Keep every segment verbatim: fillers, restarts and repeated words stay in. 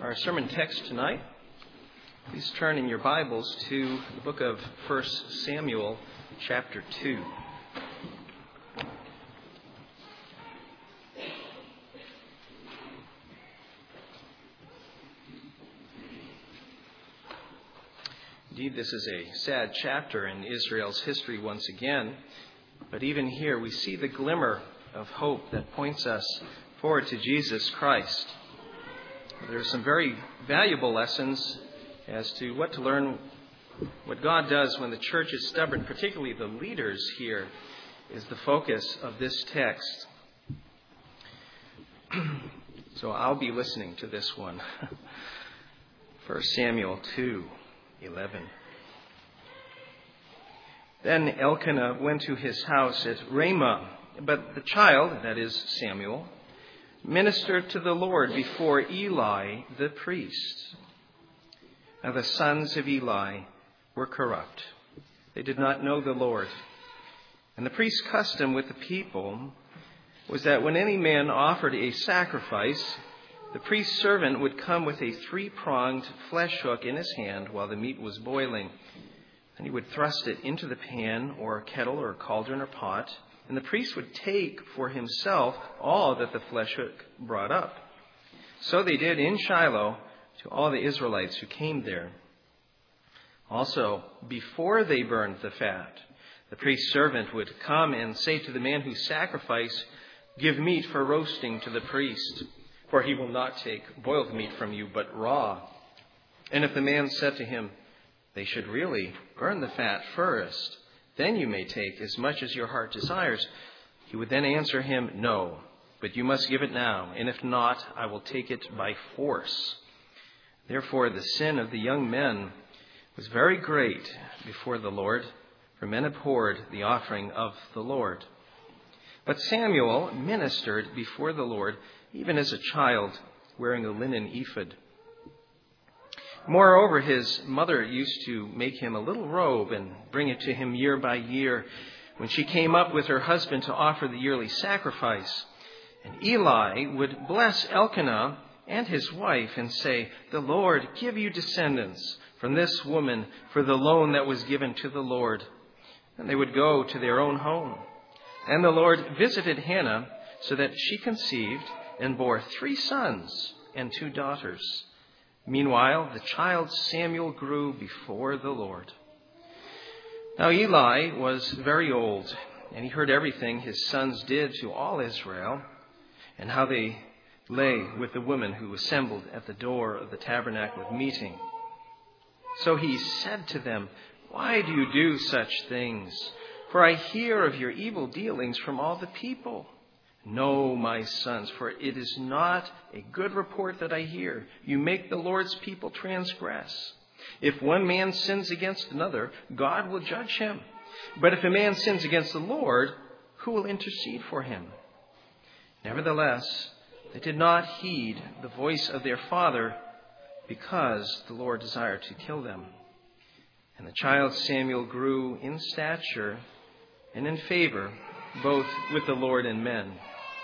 Our sermon text tonight, please turn in your Bibles to the book of First Samuel, chapter two. Indeed, this is a sad chapter in Israel's history once again, but even here we see the glimmer of hope that points us forward to Jesus Christ. There are some very valuable lessons as to what to learn, what God does when the church is stubborn, particularly the leaders here, is the focus of this text. So I'll be listening to this one. First Samuel two eleven. Then Elkanah went to his house at Ramah, but the child, that is Samuel, ministered to the Lord before Eli the priest. Now the sons of Eli were corrupt. They did not know the Lord. And the priest's custom with the people was that when any man offered a sacrifice, the priest's servant would come with a three-pronged flesh hook in his hand while the meat was boiling. And he would thrust it into the pan or kettle or cauldron or pot, and the priest would take for himself all that the flesh hook brought up. So they did in Shiloh to all the Israelites who came there. Also, before they burned the fat, the priest's servant would come and say to the man who sacrificed, "Give meat for roasting to the priest, for he will not take boiled meat from you, but raw." And if the man said to him, "They should really burn the fat first, then you may take as much as your heart desires," he would then answer him, "No, but you must give it now, and if not, I will take it by force." Therefore, the sin of the young men was very great before the Lord, for men abhorred the offering of the Lord. But Samuel ministered before the Lord, even as a child, wearing a linen ephod. Moreover, his mother used to make him a little robe and bring it to him year by year when she came up with her husband to offer the yearly sacrifice. And Eli would bless Elkanah and his wife and say, "The Lord give you descendants from this woman for the loan that was given to the Lord." And they would go to their own home. And the Lord visited Hannah so that she conceived and bore three sons and two daughters. Meanwhile, the child Samuel grew before the Lord. Now Eli was very old, and he heard everything his sons did to all Israel, and how they lay with the women who assembled at the door of the tabernacle of meeting. So he said to them, "Why do you do such things? For I hear of your evil dealings from all the people. No, my sons, for it is not a good report that I hear. You make the Lord's people transgress. If one man sins against another, God will judge him. But if a man sins against the Lord, who will intercede for him?" Nevertheless, they did not heed the voice of their father, because the Lord desired to kill them. And the child Samuel grew in stature and in favor, both with the Lord and men.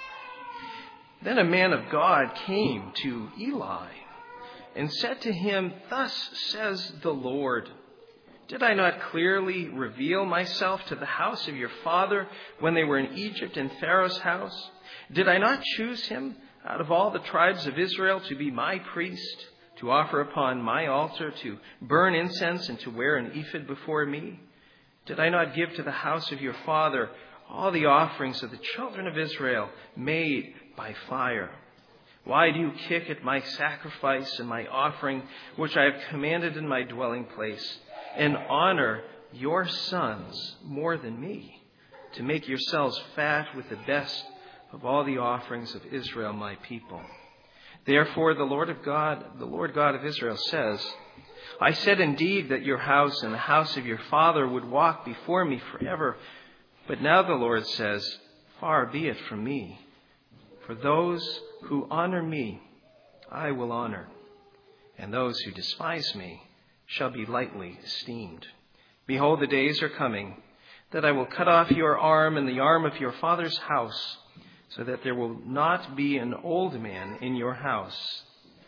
Then a man of God came to Eli and said to him, "Thus says the Lord, did I not clearly reveal myself to the house of your father when they were in Egypt in Pharaoh's house? Did I not choose him out of all the tribes of Israel to be my priest, to offer upon my altar, to burn incense, and to wear an ephod before me? Did I not give to the house of your father all the offerings of the children of Israel made by fire? Why do you kick at my sacrifice and my offering, which I have commanded in my dwelling place, and honor your sons more than me, to make yourselves fat with the best of all the offerings of Israel, my people? Therefore, the Lord of God, the Lord God of Israel says, I said indeed that your house and the house of your father would walk before me forever. But now the Lord says, far be it from me. For those who honor me, I will honor, and those who despise me shall be lightly esteemed. Behold, the days are coming that I will cut off your arm and the arm of your father's house, so that there will not be an old man in your house.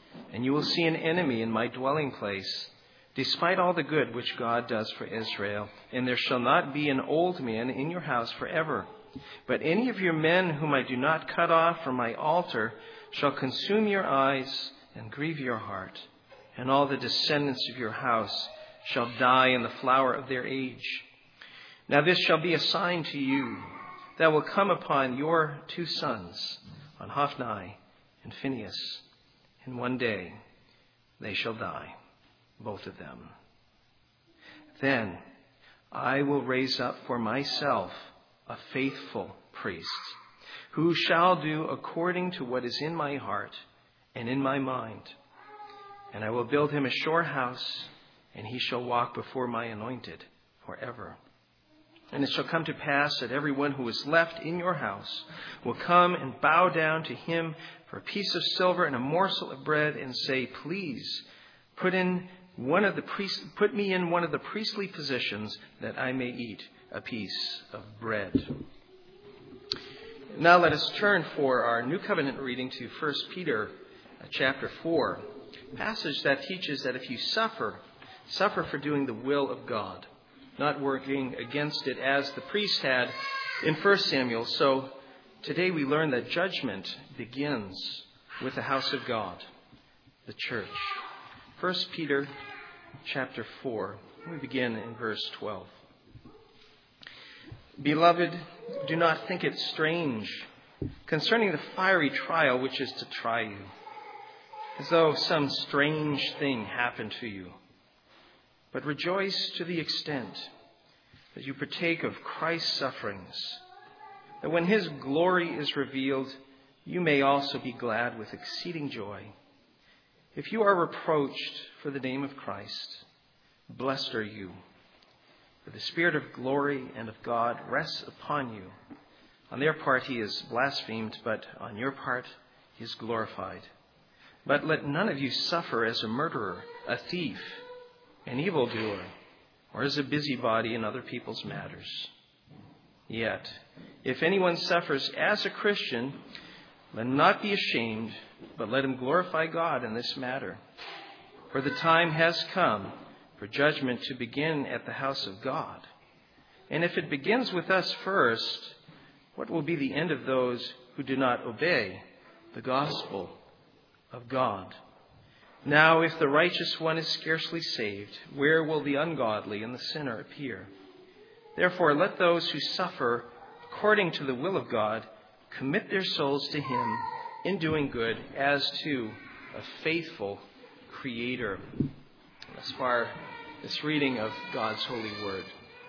and you will see an enemy in my dwelling place, despite all the good which God does for Israel. And there shall not be an old man in your house forever. But any of your men whom I do not cut off from my altar shall consume your eyes and grieve your heart. And all the descendants of your house shall die in the flower of their age. Now this shall be a sign to you that will come upon your two sons, on Hophni and Phinehas. And one day they shall die, both of them. Then I will raise up for myself a faithful priest, who shall do according to what is in my heart and in my mind. And I will build him a sure house, and he shall walk before my anointed forever. And it shall come to pass that everyone who is left in your house will come and bow down to him for a piece of silver and a morsel of bread, and say, Please put in one of the priest, put me in one of the priestly positions, that I may eat a piece of bread. Now let us turn for our New Covenant reading to First Peter chapter four, a passage that teaches that if you suffer, suffer for doing the will of God, not working against it as the priest had in First Samuel. So today we learn that judgment begins with the house of God, the church. First Peter chapter four, we begin in verse twelve. Beloved, do not think it strange concerning the fiery trial which is to try you, as though some strange thing happened to you. But rejoice to the extent that you partake of Christ's sufferings, that when his glory is revealed, you may also be glad with exceeding joy. If you are reproached for the name of Christ, blessed are you, for the Spirit of glory and of God rests upon you. On their part he is blasphemed, but on your part he is glorified. But let none of you suffer as a murderer, a thief, an evildoer, or as a busybody in other people's matters. Yet, if anyone suffers as a Christian, let him not be ashamed, but let him glorify God in this matter. For the time has come for judgment to begin at the house of God. And if it begins with us first, what will be the end of those who do not obey the gospel of God? Now, if the righteous one is scarcely saved, where will the ungodly and the sinner appear? Therefore, let those who suffer according to the will of God commit their souls to him in doing good, as to a faithful Creator. As far as reading of God's holy word.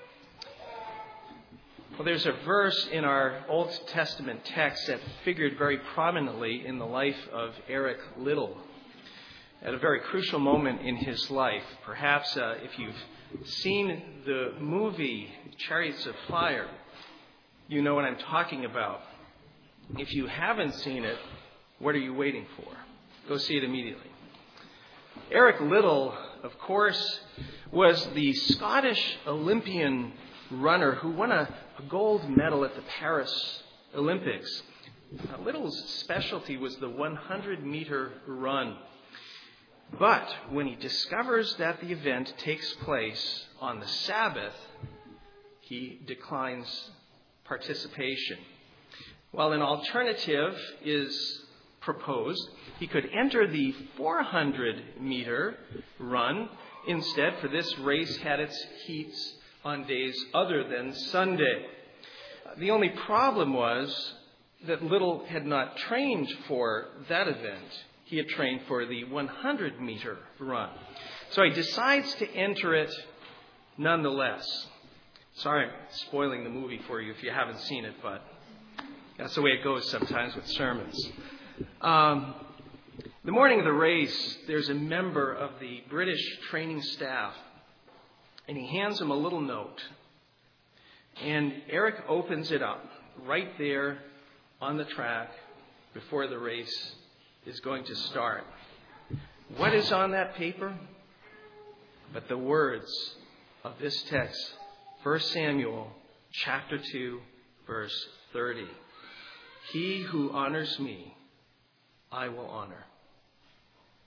Well, there's a verse in our Old Testament text that figured very prominently in the life of Eric Liddell at a very crucial moment in his life. Perhaps uh, if you've seen the movie Chariots of Fire, you know what I'm talking about. If you haven't seen it, what are you waiting for? Go see it immediately. Eric Liddell, of course, was the Scottish Olympian runner who won a, a gold medal at the Paris Olympics. Now, Liddell's specialty was the one hundred meter run. But when he discovers that the event takes place on the Sabbath, he declines participation. While an alternative is proposed, he could enter the four hundred meter run instead, for this race had its heats on days other than Sunday. The only problem was that Liddell had not trained for that event. He had trained for the one hundred meter run. So he decides to enter it nonetheless. Sorry, I'm spoiling the movie for you if you haven't seen it, but that's the way it goes sometimes with sermons. Um, the morning of the race, there's a member of the British training staff, and he hands him a little note. And Eric opens it up right there on the track before the race is going to start. What is on that paper? But the words of this text, First Samuel chapter two, verse thirty. He who honors me, I will honor.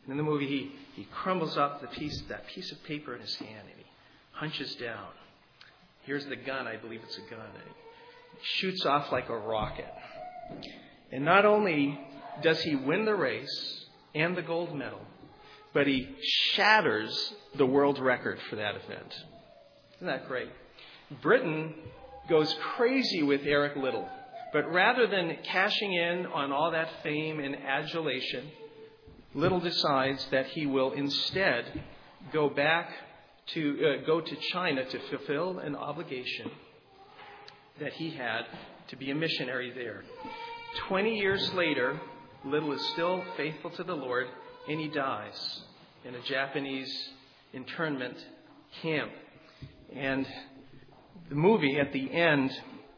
And in the movie, he, he crumbles up the piece, that piece of paper in his hand, and he hunches down. Here's the gun. I believe it's a gun. And he shoots off like a rocket. And not only does he win the race and the gold medal, but he shatters the world record for that event. Isn't that great? Britain goes crazy with Eric Liddell. But rather than cashing in on all that fame and adulation, Liddell decides that he will instead go back to uh, go to China to fulfill an obligation that he had to be a missionary there. Twenty years later, Liddell is still faithful to the Lord, and he dies in a Japanese internment camp. And the movie, at the end,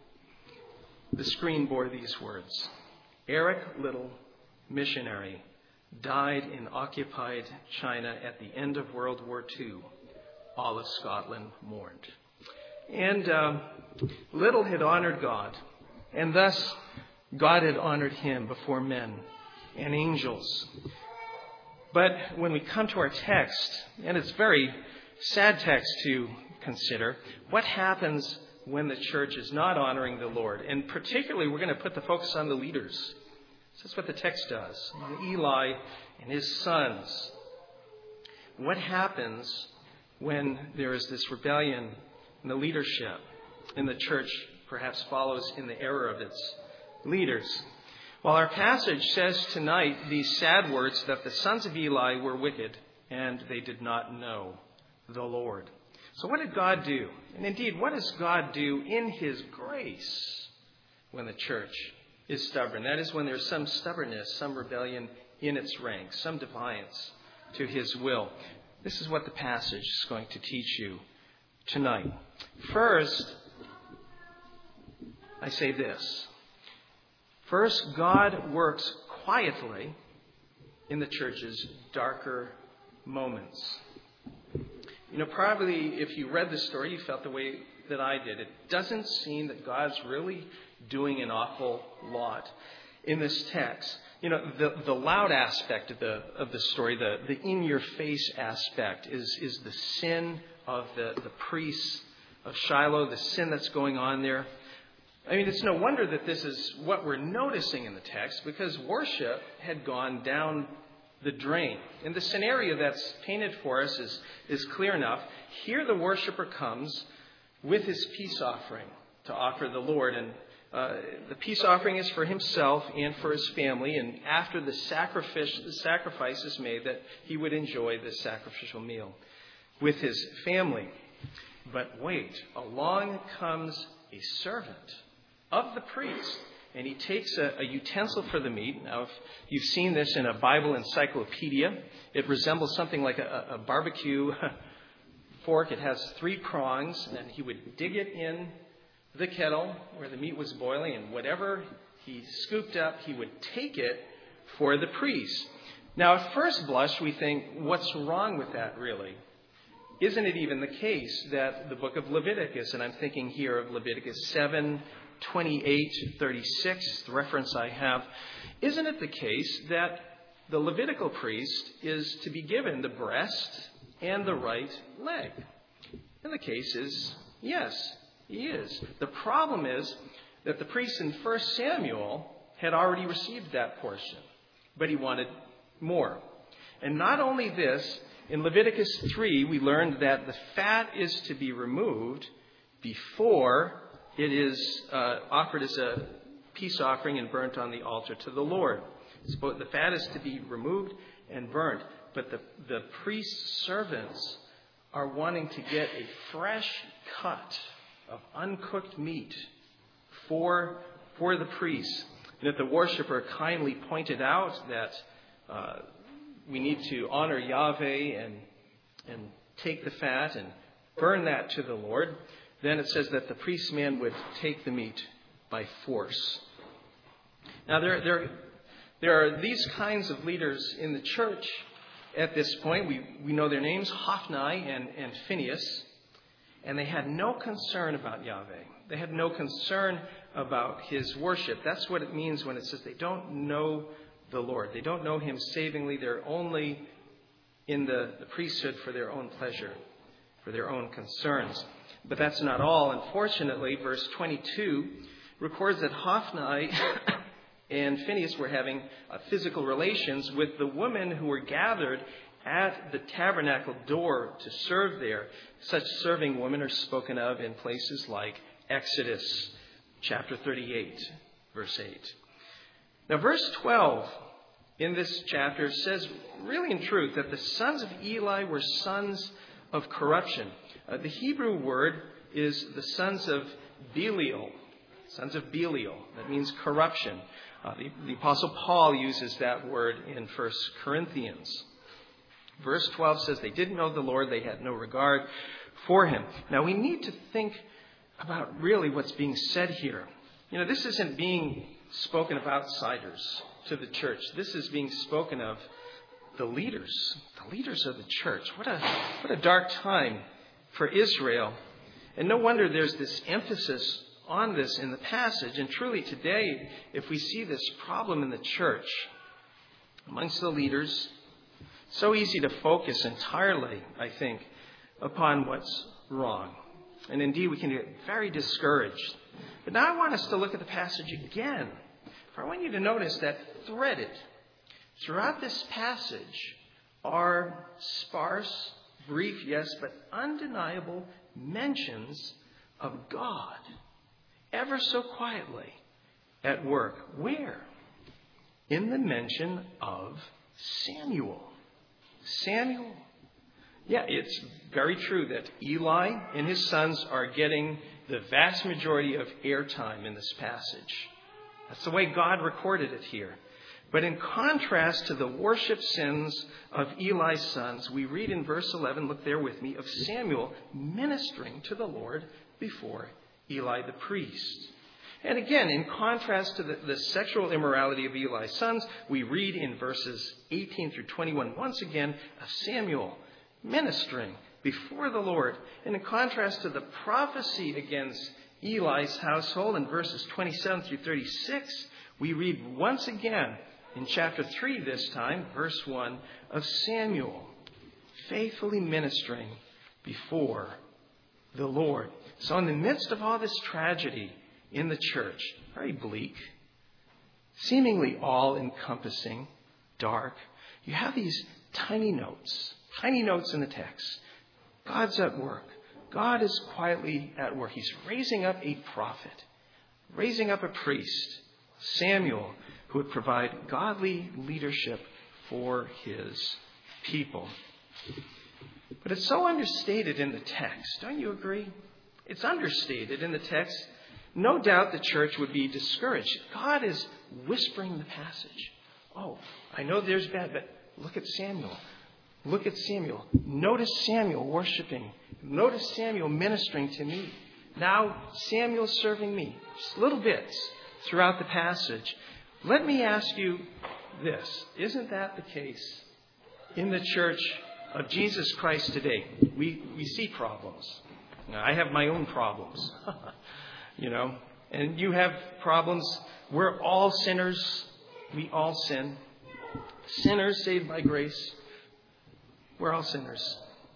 the screen bore these words: Eric Liddell, missionary, died in occupied China at the end of World War Two. All of Scotland mourned. And uh, Liddell had honored God, and thus God had honored him before men and angels. But when we come to our text, and it's a very sad text to consider, what happens when the church is not honoring the Lord? And particularly, we're going to put the focus on the leaders. That's what the text does. Eli and his sons. What happens when there is this rebellion in the leadership, and the church perhaps follows in the error of its leaders? Well, our passage says tonight these sad words that the sons of Eli were wicked and they did not know the Lord. So what did God do? And indeed, what does God do in his grace when the church is stubborn? That is, when there's some stubbornness, some rebellion in its ranks, some defiance to his will. This is what the passage is going to teach you tonight. First, I say this. First, God works quietly in the church's darker moments. You know, probably if you read this story, you felt the way that I did. It doesn't seem that God's really doing an awful lot in this text. You know, the, the loud aspect of the of the story, the, the in-your-face aspect, is, is the sin of the, the priests of Shiloh, the sin that's going on there. I mean, it's no wonder that this is what we're noticing in the text, because worship had gone down the drain. And the scenario that's painted for us is, is clear enough. Here the worshiper comes with his peace offering to offer the Lord. And uh, the peace offering is for himself and for his family. And after the sacrifice, the sacrifice is made, that he would enjoy the sacrificial meal with his family. But wait, along comes a servant of the priest, and he takes a, a utensil for the meat. Now, if you've seen this in a Bible encyclopedia, it resembles something like a, a barbecue fork. It has three prongs, and then he would dig it in the kettle where the meat was boiling, and whatever he scooped up, he would take it for the priest. Now, at first blush, we think, what's wrong with that, really? Isn't it even the case that the book of Leviticus, and I'm thinking here of Leviticus seven, twenty-eight, thirty-six, the reference I have, isn't it the case that the Levitical priest is to be given the breast and the right leg? And the case is, yes, he is. The problem is that the priest in First Samuel had already received that portion, but he wanted more. And not only this, in Leviticus three, we learned that the fat is to be removed before it is uh, offered as a peace offering and burnt on the altar to the Lord. So the fat is to be removed and burnt. But the, the priest's servants are wanting to get a fresh cut of uncooked meat for, for the priest. And that the worshiper kindly pointed out that uh, we need to honor Yahweh and, and take the fat and burn that to the Lord. Then it says that the priest man would take the meat by force. Now, there, there, there are these kinds of leaders in the church at this point. We, we know their names, Hophni and, and Phinehas, and they had no concern about Yahweh. They had no concern about his worship. That's what it means when it says they don't know the Lord. They don't know him savingly. They're only in the, the priesthood for their own pleasure, for their own concerns. But that's not all. Unfortunately, verse twenty-two records that Hophni and Phinehas were having uh, physical relations with the women who were gathered at the tabernacle door to serve there. Such serving women are spoken of in places like Exodus chapter thirty-eight, verse eight. Now, verse twelve in this chapter says, really in truth, that the sons of Eli were sons of corruption. Uh, the Hebrew word is the sons of Belial. Sons of Belial. That means corruption. Uh, the, the Apostle Paul uses that word in First Corinthians. Verse twelve says they didn't know the Lord. They had no regard for him. Now, we need to think about really what's being said here. You know, this isn't being spoken of outsiders to the church. This is being spoken of the leaders, the leaders of the church. What a, what a dark time for Israel. And no wonder there's this emphasis on this in the passage. And truly today, if we see this problem in the church amongst the leaders, so easy to focus entirely, I think, upon what's wrong. And indeed, we can get very discouraged. But now I want us to look at the passage again. For I want you to notice that threaded throughout this passage are sparse, brief, yes, but undeniable mentions of God, ever so quietly at work. Where? In the mention of Samuel. Samuel. Yeah, it's very true that Eli and his sons are getting the vast majority of airtime in this passage. That's the way God recorded it here. But in contrast to the worship sins of Eli's sons, we read in verse eleven, look there with me, of Samuel ministering to the Lord before Eli the priest. And again, in contrast to the, the sexual immorality of Eli's sons, we read in verses eighteen through twenty-one, once again, of Samuel ministering before the Lord. And in contrast to the prophecy against Eli's household in verses twenty-seven through thirty-six, we read once again in chapter three this time, verse one, of Samuel faithfully ministering before the Lord. So in the midst of all this tragedy in the church, very bleak, seemingly all-encompassing, dark, you have these tiny notes, tiny notes in the text. God's at work. God is quietly at work. He's raising up a prophet, raising up a priest, Samuel, who would provide godly leadership for his people. But it's so understated in the text. Don't you agree? It's understated in the text. No doubt the church would be discouraged. God is whispering the passage. Oh, I know there's bad, but look at Samuel. Look at Samuel. Notice Samuel worshiping. Notice Samuel ministering to me. Now Samuel serving me. Just little bits throughout the passage. Let me ask you this. Isn't that the case in the church of Jesus Christ today? We, we see problems. Now, I have my own problems. You know, and you have problems. We're all sinners. We all sin. Sinners saved by grace. We're all sinners.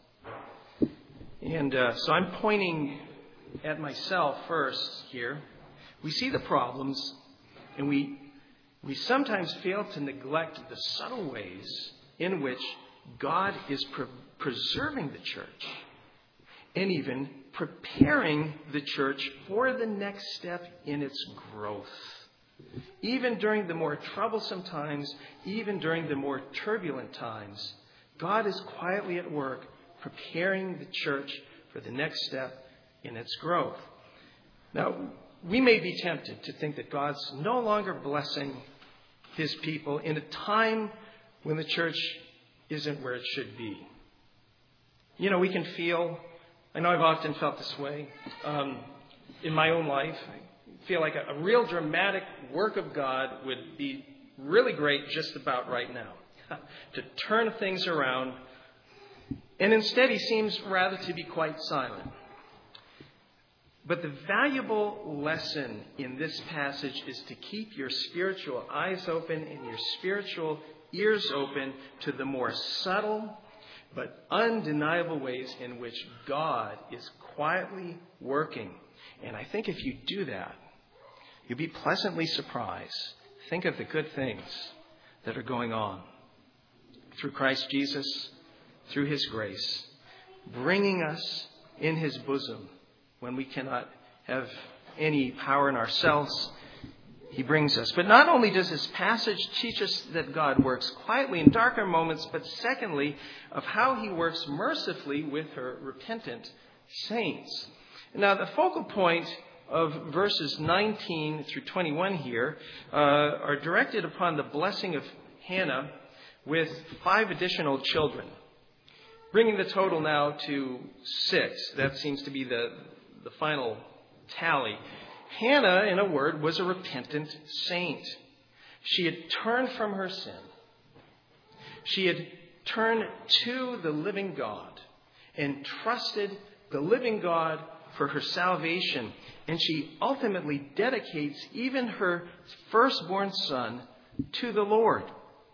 And uh, so I'm pointing at myself first here. We see the problems, and we we sometimes fail to neglect the subtle ways in which God is pre- preserving the church and even preparing the church for the next step in its growth. Even during the more troublesome times, even during the more turbulent times, God is quietly at work preparing the church for the next step in its growth. Now, we may be tempted to think that God's no longer blessing his people in a time when the church isn't where it should be. You know, we can feel, I know I've often felt this way um, in my own life. I feel like a, a real dramatic work of God would be really great just about right now to turn things around. And instead, he seems rather to be quite silent. But the valuable lesson in this passage is to keep your spiritual eyes open and your spiritual ears open to the more subtle but undeniable ways in which God is quietly working. And I think if you do that, you'll be pleasantly surprised. Think of the good things that are going on through Christ Jesus, through his grace, bringing us in his bosom when we cannot have any power in ourselves. He brings us. But not only does this passage teach us that God works quietly in darker moments, but secondly, of how he works mercifully with her repentant saints. Now, the focal point of verses nineteen through twenty-one here uh, are directed upon the blessing of Hannah with five additional children, bringing the total now to six. That seems to be the, the final tally. Hannah, in a word, was a repentant saint. She had turned from her sin. She had turned to the living God and trusted the living God for her salvation. And she ultimately dedicates even her firstborn son to the Lord.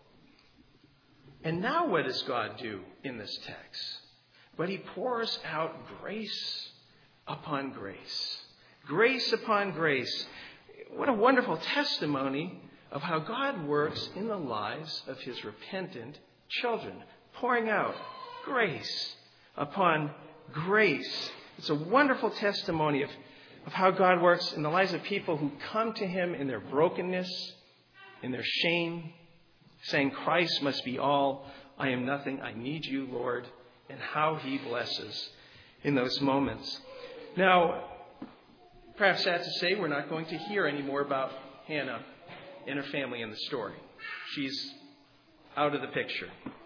And now what does God do in this text? But he pours out grace upon grace. Grace upon grace. What a wonderful testimony of how God works in the lives of his repentant children. Pouring out grace upon grace. It's a wonderful testimony of, of how God works in the lives of people who come to him in their brokenness, in their shame, saying, Christ must be all. I am nothing. I need you, Lord. And how he blesses in those moments. Now, perhaps sad to say, we're not going to hear any more about Hannah and her family in the story. She's out of the picture.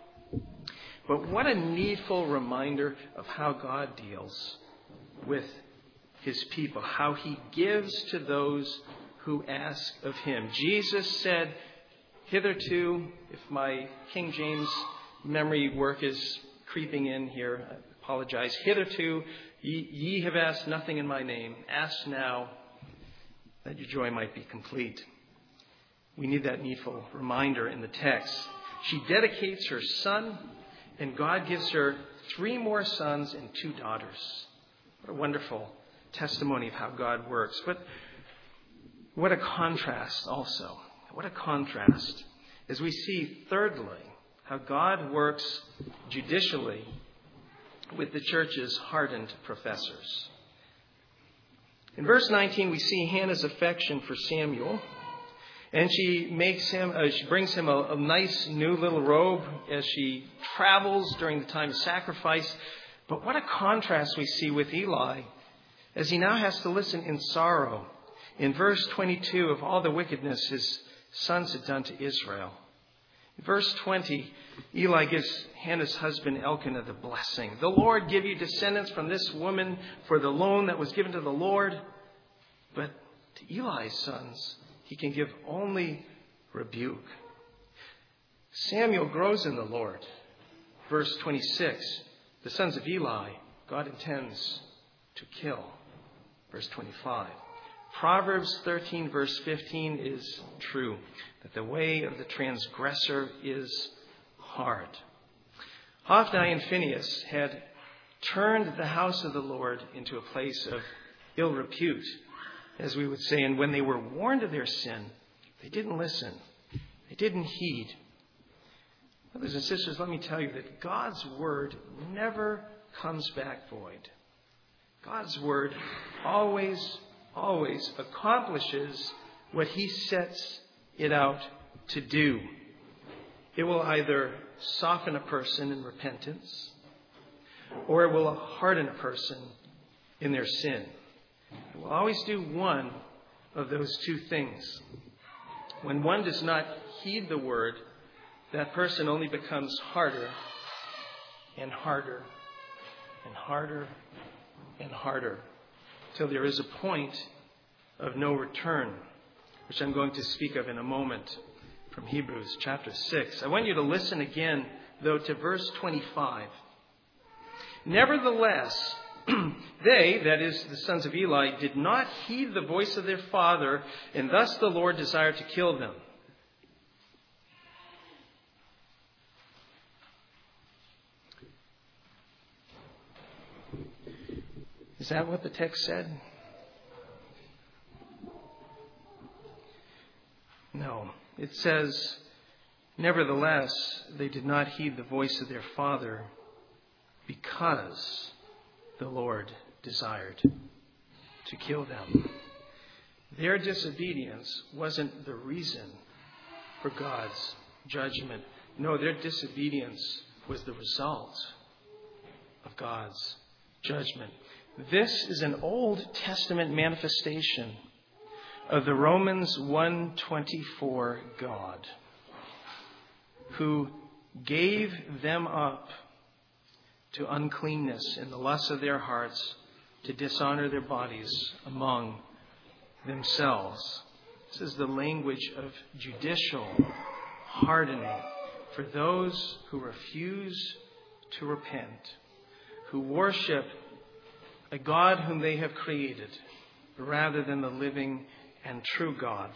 But what a needful reminder of how God deals with his people, how he gives to those who ask of him. Jesus said, hitherto, if my King James memory work is creeping in here, I apologize. Hitherto, ye, ye have asked nothing in my name. Ask now that your joy might be complete. We need that needful reminder in the text. She dedicates her son, and God gives her three more sons and two daughters. What a wonderful testimony of how God works. But what a contrast also. What a contrast as we see, thirdly, how God works judicially with the church's hardened professors. In verse nineteen, we see Hannah's affection for Samuel. And she makes him, uh, she brings him a, a nice new little robe as she travels during the time of sacrifice. But what a contrast we see with Eli as he now has to listen in sorrow. In verse twenty-two, of all the wickedness his sons had done to Israel. In verse twenty, Eli gives Hannah's husband Elkanah the blessing. The Lord give you descendants from this woman for the loan that was given to the Lord. But to Eli's sons, he can give only rebuke. Samuel grows in the Lord. Verse twenty-six, the sons of Eli, God intends to kill. Verse twenty-five. Proverbs thirteen, verse fifteen is true, that the way of the transgressor is hard. Hophni and Phinehas had turned the house of the Lord into a place of ill repute, as we would say, and when they were warned of their sin, they didn't listen. They didn't heed. Brothers and sisters, let me tell you that God's word never comes back void. God's word always always accomplishes what he sets it out to do. It will either soften a person in repentance, or it will harden a person in their sin. It will always do one of those two things. When one does not heed the word, that person only becomes harder and harder and harder and harder, till there is a point of no return, which I'm going to speak of in a moment from Hebrews chapter six. I want you to listen again, though, to verse twenty-five. Nevertheless, they, that is, the sons of Eli, did not heed the voice of their father, and thus the Lord desired to kill them. Is that what the text said? No. It says, nevertheless, they did not heed the voice of their father because the Lord desired to kill them. Their disobedience wasn't the reason for God's judgment. No, their disobedience was the result of God's judgment. This is an Old Testament manifestation of the Romans one twenty-four God, who gave them up to uncleanness in the lusts of their hearts, to dishonor their bodies among themselves. This is the language of judicial hardening for those who refuse to repent, who worship a God whom they have created rather than the living and true God.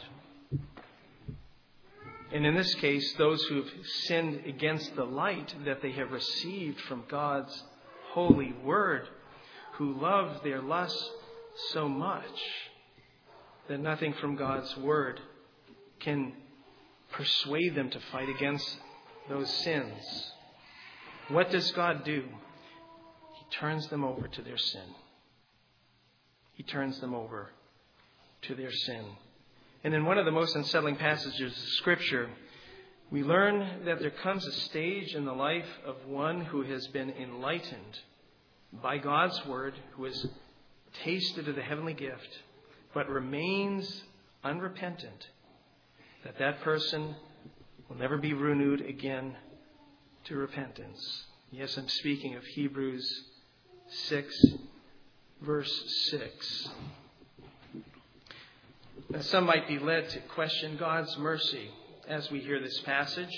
And in this case, those who have sinned against the light that they have received from God's holy word, who love their lusts so much that nothing from God's word can persuade them to fight against those sins. What does God do? He turns them over to their sin. He turns them over to their sin. And in one of the most unsettling passages of Scripture, we learn that there comes a stage in the life of one who has been enlightened by God's word, who has tasted of the heavenly gift, but remains unrepentant, that that person will never be renewed again to repentance. Yes, I'm speaking of Hebrews six, verse six. Now, some might be led to question God's mercy as we hear this passage.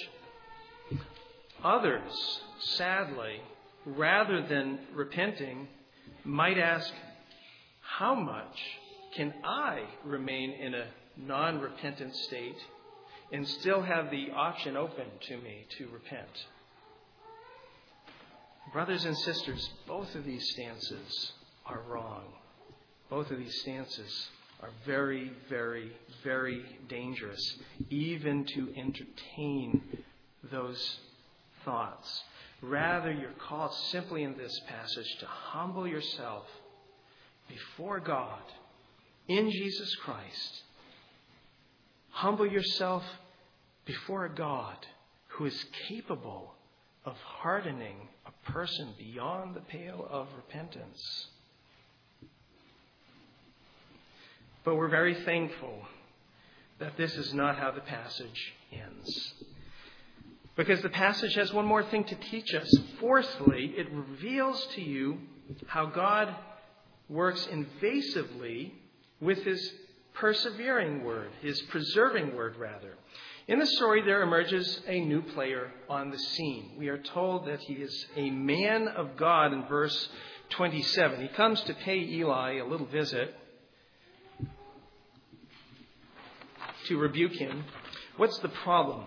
Others, sadly, rather than repenting, might ask, how much can I remain in a non-repentant state and still have the option open to me to repent? Brothers and sisters, both of these stances are wrong. Both of these stances are very, very, very dangerous, even to entertain those thoughts. Rather, you're called simply in this passage to humble yourself before God in Jesus Christ. Humble yourself before a God who is capable of hardening a person beyond the pale of repentance. But we're very thankful that this is not how the passage ends. Because the passage has one more thing to teach us. Fourthly, it reveals to you how God works invasively with his persevering word, his preserving word, rather. In the story, there emerges a new player on the scene. We are told that he is a man of God in verse twenty-seven. He comes to pay Eli a little visit to rebuke him. What's the problem?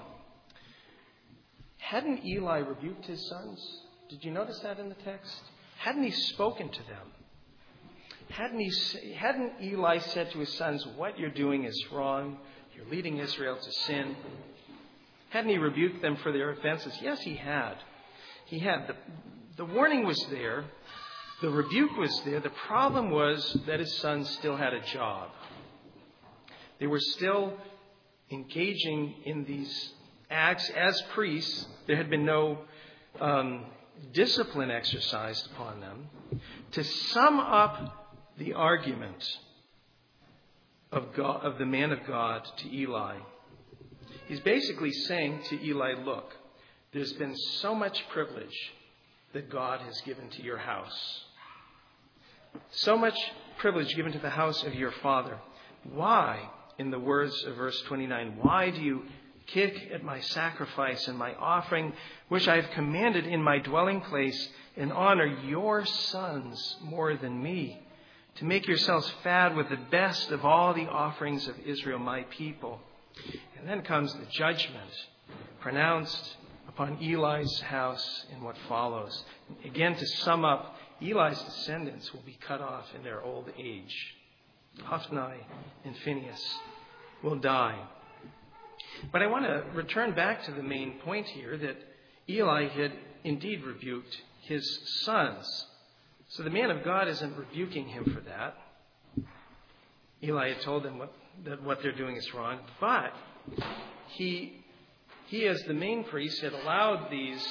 Hadn't Eli rebuked his sons? Did you notice that in the text? Hadn't he spoken to them? Hadn't he? Hadn't Eli said to his sons, what you're doing is wrong. You're leading Israel to sin. Hadn't he rebuked them for their offenses? Yes, he had. He had. The, the warning was there. The rebuke was there. The problem was that his sons still had a job. They were still engaging in these acts as priests. There had been no um, discipline exercised upon them. To sum up the argument of God, of the man of God to Eli, he's basically saying to Eli, look, there's been so much privilege that God has given to your house. So much privilege given to the house of your father. Why, in the words of verse twenty-nine, why do you kick at my sacrifice and my offering, which I have commanded in my dwelling place, and honor your sons more than me, to make yourselves fat with the best of all the offerings of Israel, my people? And then comes the judgment pronounced upon Eli's house in what follows. Again, to sum up, Eli's descendants will be cut off in their old age. Hophni and Phinehas will die. But I want to return back to the main point here, that Eli had indeed rebuked his sons. So the man of God isn't rebuking him for that. Eli had told them what, that what they're doing is wrong. But he, he as the main priest, had allowed these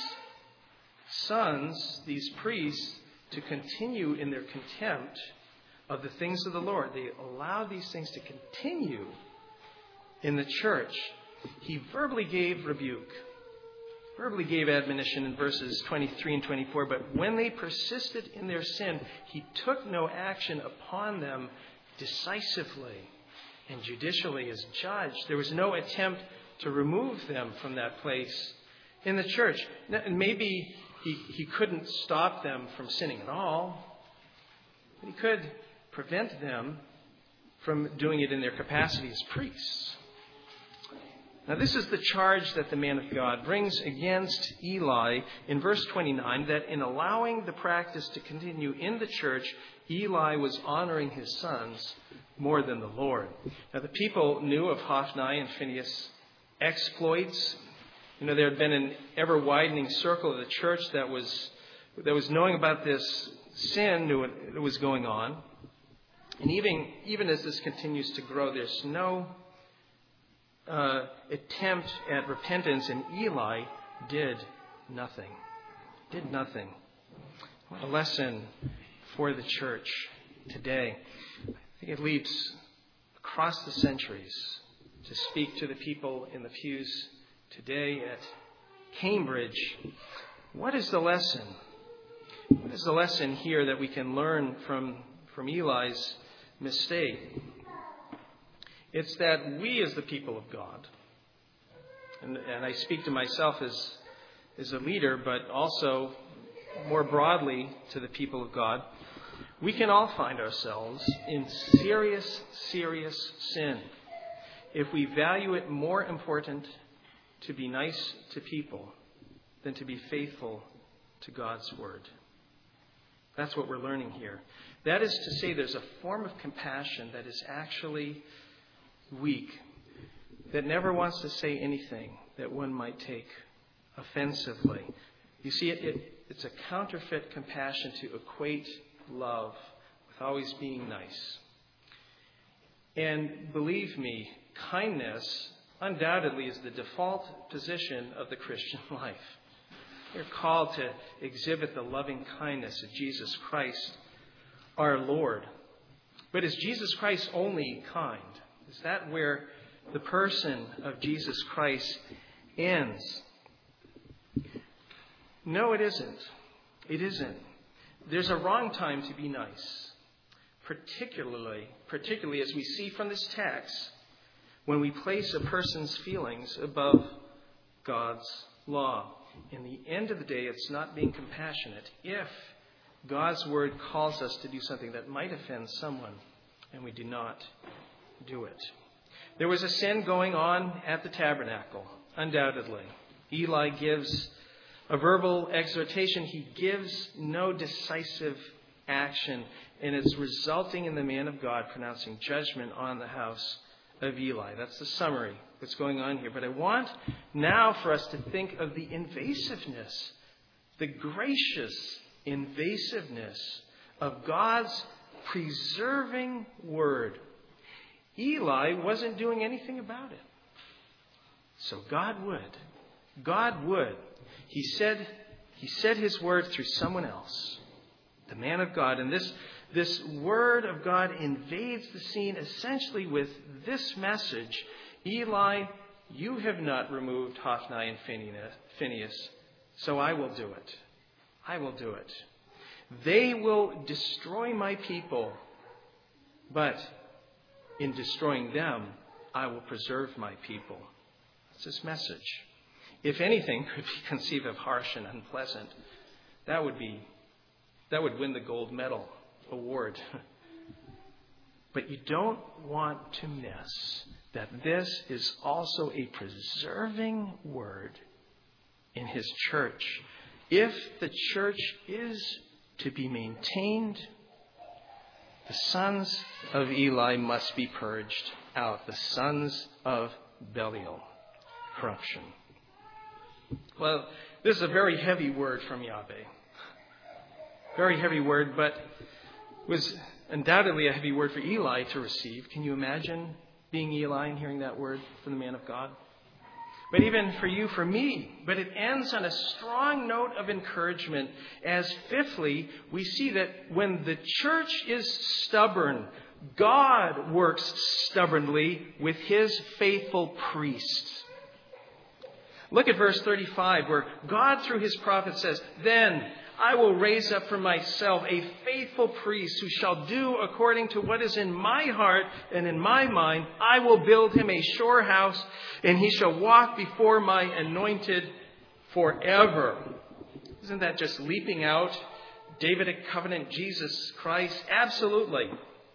sons, these priests, to continue in their contempt of the things of the Lord. They allowed these things to continue in the church. He verbally gave rebuke, verbally gave admonition in verses twenty-three and twenty-four. But when they persisted in their sin, he took no action upon them decisively and judicially as judge. There was no attempt to remove them from that place in the church. And maybe he, he couldn't stop them from sinning at all, but he could prevent them from doing it in their capacity as priests. Now, this is the charge that the man of God brings against Eli in verse twenty-nine, that in allowing the practice to continue in the church, Eli was honoring his sons more than the Lord. Now, the people knew of Hophni and Phinehas' exploits. You know, there had been an ever-widening circle of the church that was that was knowing about this sin that was going on. And even, even as this continues to grow, there's no uh, attempt at repentance, and Eli did nothing. Did nothing. What a lesson for the church today. I think it leads across the centuries to speak to the people in the pews today at Cambridge. What is the lesson? What is the lesson here that we can learn from, from Eli's mistake? It's that we as the people of God, and, and I speak to myself as, as a leader, but also more broadly to the people of God, we can all find ourselves in serious, serious sin if we value it more important to be nice to people than to be faithful to God's word. That's what we're learning here. That is to say, there's a form of compassion that is actually weak, that never wants to say anything that one might take offensively. You see, it, it, it's a counterfeit compassion to equate love with always being nice. And believe me, kindness undoubtedly is the default position of the Christian life. We're called to exhibit the loving kindness of Jesus Christ, our Lord. But is Jesus Christ only kind? Is that where the person of Jesus Christ ends? No, it isn't. It isn't. There's a wrong time to be nice, particularly, particularly as we see from this text, when we place a person's feelings above God's law. In the end of the day, it's not being compassionate if God's word calls us to do something that might offend someone, and we do not do it. There was a sin going on at the tabernacle, undoubtedly. Eli gives a verbal exhortation. He gives no decisive action, and it's resulting in the man of God pronouncing judgment on the house of Eli. That's the summary that's going on here. But I want now for us to think of the invasiveness, the gracious invasiveness of God's preserving word. Eli wasn't doing anything about it. So God would. God would. He said, he said his word through someone else, the man of God. And this, this word of God invades the scene essentially with this message: Eli, you have not removed Hophni and Phinehas, so I will do it. I will do it. They will destroy my people, but in destroying them, I will preserve my people. That's his message. If anything could be conceived of harsh and unpleasant, that would be, that would win the gold medal award. But you don't want to miss that this is also a preserving word in his church. If the church is to be maintained, the sons of Eli must be purged out. The sons of Belial. Corruption. Well, this is a very heavy word from Yahweh. Very heavy word, but was undoubtedly a heavy word for Eli to receive. Can you imagine being Eli and hearing that word from the man of God? But even for you, for me. But it ends on a strong note of encouragement, as fifthly, we see that when the church is stubborn, God works stubbornly with his faithful priests. Look at verse thirty-five, where God through his prophet says, "Then I will raise up for myself a faithful priest who shall do according to what is in my heart and in my mind. I will build him a sure house, and he shall walk before my anointed forever." Isn't that just leaping out? Davidic covenant, Jesus Christ? Absolutely.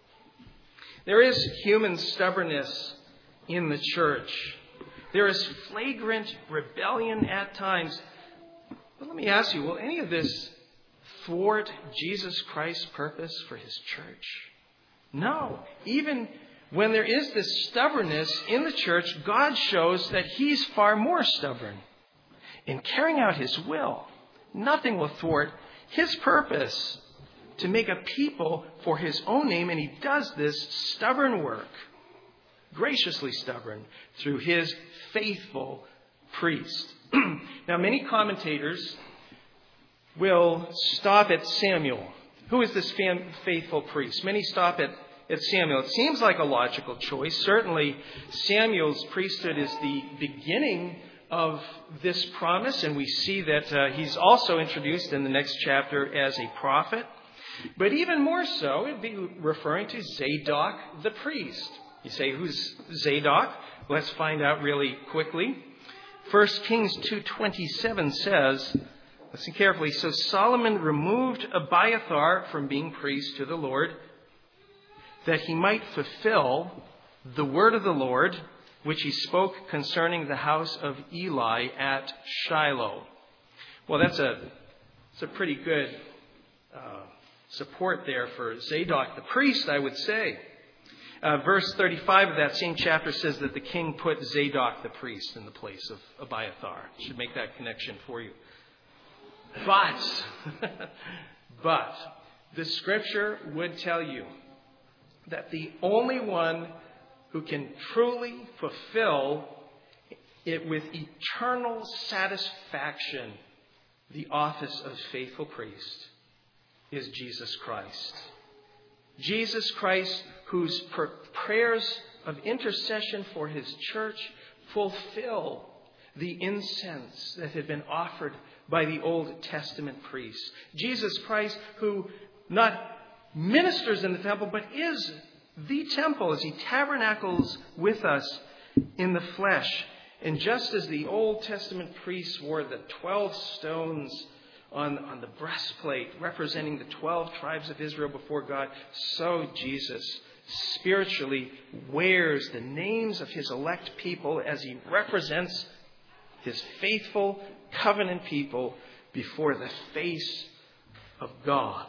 There is human stubbornness in the church. There is flagrant rebellion at times. But let me ask you, will any of this thwart Jesus Christ's purpose for his church? No. Even when there is this stubbornness in the church, God shows that he's far more stubborn in carrying out his will. Nothing will thwart his purpose to make a people for his own name, and he does this stubborn work, graciously stubborn, through his faithful priest. Now, many commentators will stop at Samuel. Who is this fam- faithful priest? Many stop at, at Samuel. It seems like a logical choice. Certainly, Samuel's priesthood is the beginning of this promise, and we see that uh, he's also introduced in the next chapter as a prophet. But even more so, it'd be referring to Zadok the priest. You say, who's Zadok? Let's find out really quickly. First Kings two twenty-seven says, listen carefully, "So Solomon removed Abiathar from being priest to the Lord, that he might fulfill the word of the Lord, which he spoke concerning the house of Eli at Shiloh." Well, that's a, that's a pretty good uh, support there for Zadok the priest, I would say. Uh, verse thirty-five of that same chapter says that the king put Zadok the priest in the place of Abiathar. Should make that connection for you. But, but, the scripture would tell you that the only one who can truly fulfill it with eternal satisfaction, the office of faithful priest, is Jesus Christ. Jesus Christ, whose prayers of intercession for his church fulfill the incense that had been offered by the Old Testament priests. Jesus Christ, who not ministers in the temple, but is the temple as he tabernacles with us in the flesh. And just as the Old Testament priests wore the twelve stones on, on the breastplate representing the twelve tribes of Israel before God, so Jesus spiritually wears the names of his elect people as he represents his faithful covenant people before the face of God.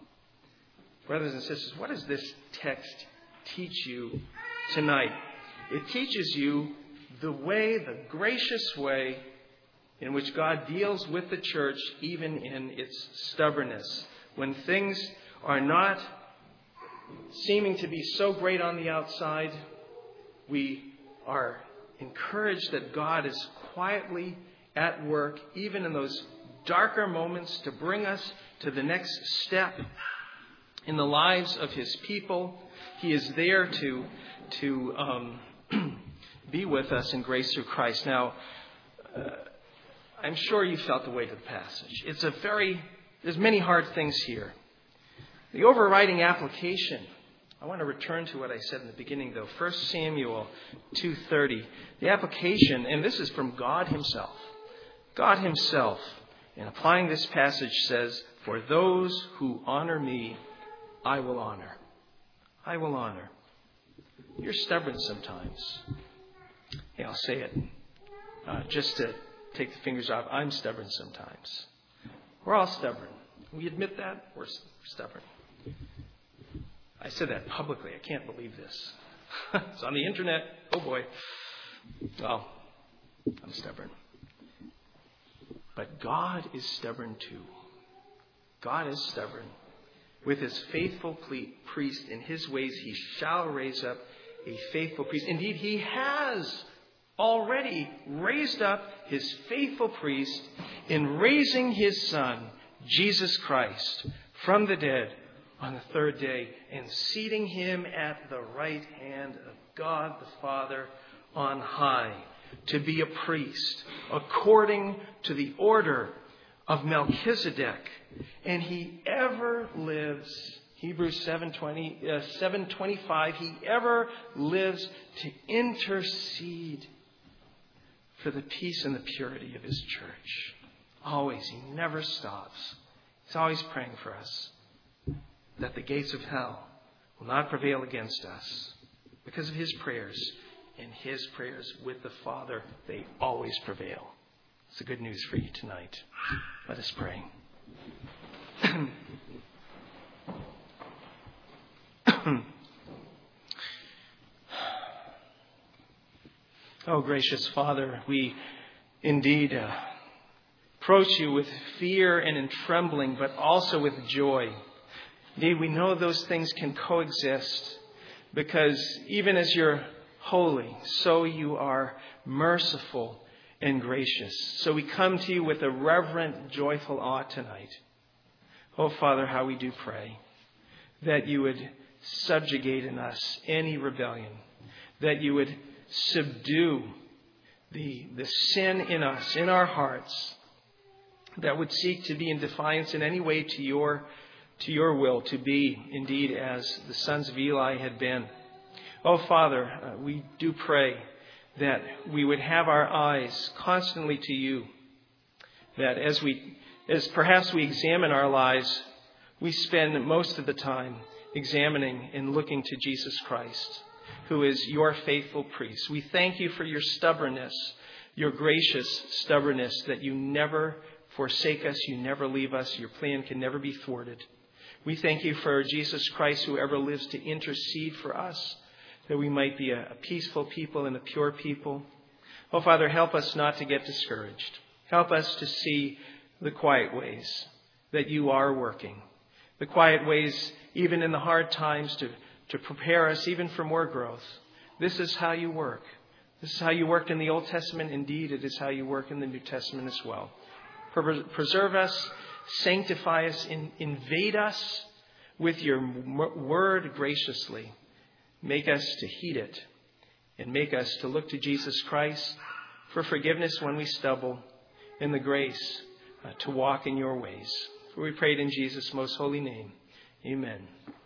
Brothers and sisters, what does this text teach you tonight? It teaches you the way, the gracious way in which God deals with the church, even in its stubbornness. When things are not seeming to be so great on the outside, we are encouraged that God is quietly at work, even in those darker moments, to bring us to the next step in the lives of his people. He is there to, to um, be with us in grace through Christ. Now, uh, I'm sure you felt the weight of the passage. It's a very, there's many hard things here. The overriding application, I want to return to what I said in the beginning, though. First Samuel two thirty. The application, and this is from God himself. God himself, in applying this passage, says, "For those who honor me, I will honor." I will honor. You're stubborn sometimes. Hey, I'll say it uh, just to take the fingers off. I'm stubborn sometimes. We're all stubborn. We admit that. We're stubborn. I said that publicly. I can't believe this. It's on the internet. Oh boy. Well, I'm stubborn. But God is stubborn too. God is stubborn. With his faithful priest in his ways, he shall raise up a faithful priest. Indeed, he has already raised up his faithful priest in raising his Son, Jesus Christ, from the dead on the third day and seating him at the right hand of God the Father on high to be a priest according to the order of Melchizedek. And he ever lives, Hebrews seven twenty, uh, seven twenty-five, he ever lives to intercede for the peace and the purity of his church. Always, he never stops. He's always praying for us that the gates of hell will not prevail against us because of his prayers. And his prayers with the Father, they always prevail. It's the good news for you tonight. Let us pray. Oh, gracious Father, we indeed uh, approach you with fear and in trembling, but also with joy. Indeed, we know those things can coexist because even as you're holy, so you are merciful and gracious. So we come to you with a reverent, joyful awe tonight. Oh, Father, how we do pray that you would subjugate in us any rebellion, that you would subdue the, the sin in us, in our hearts, that would seek to be in defiance in any way to your, to your will, to be indeed as the sons of Eli had been. Oh, Father, uh, we do pray that we would have our eyes constantly to you, that as we, as perhaps we examine our lives, we spend most of the time examining and looking to Jesus Christ, who is your faithful priest. We thank you for your stubbornness, your gracious stubbornness, that you never forsake us, you never leave us, your plan can never be thwarted. We thank you for Jesus Christ, who ever lives to intercede for us, that we might be a, a peaceful people and a pure people. Oh, Father, help us not to get discouraged. Help us to see the quiet ways that you are working. The quiet ways, even in the hard times, to, to prepare us even for more growth. This is how you work. This is how you worked in the Old Testament. Indeed, it is how you work in the New Testament as well. Preserve us, sanctify us, in, invade us with your word graciously. Make us to heed it, and make us to look to Jesus Christ for forgiveness when we stumble, and the grace uh, to walk in your ways. For we prayed in Jesus' most holy name. Amen.